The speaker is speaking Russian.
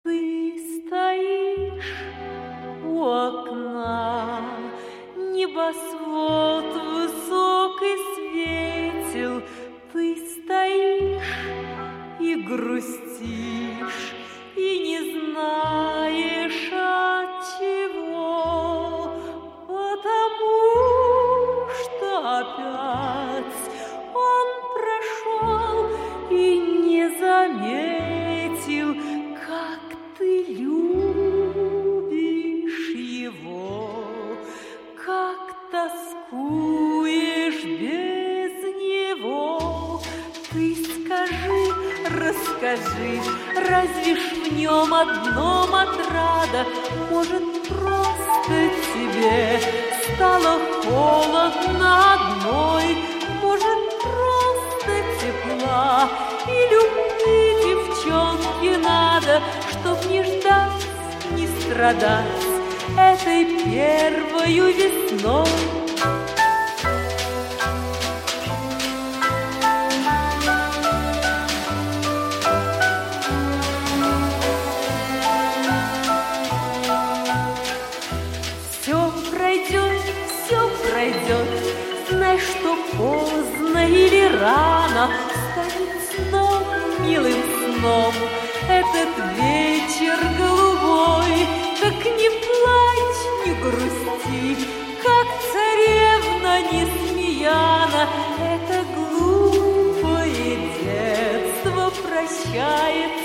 Ты стоишь у окна, небосвод высокий светил. Ты стоишь и грустишь, и не знаешь отчего, потому что опять он прошел и не заметил, как ты любишь его, как тоскуешь без него. Ты скажи, расскажи, разве ж в нем одном отрада? Может, просто тебе стало холодно одной? Может, просто тепла и любви девчонке надо, чтоб не ждать, не страдать этой первою весной? Все пройдет, знай, что поздно или рано станет сном, милым сном, этот вечер голубой. Так не плачь, не грусти, как царевна Несмеяна, это глупое детство прощается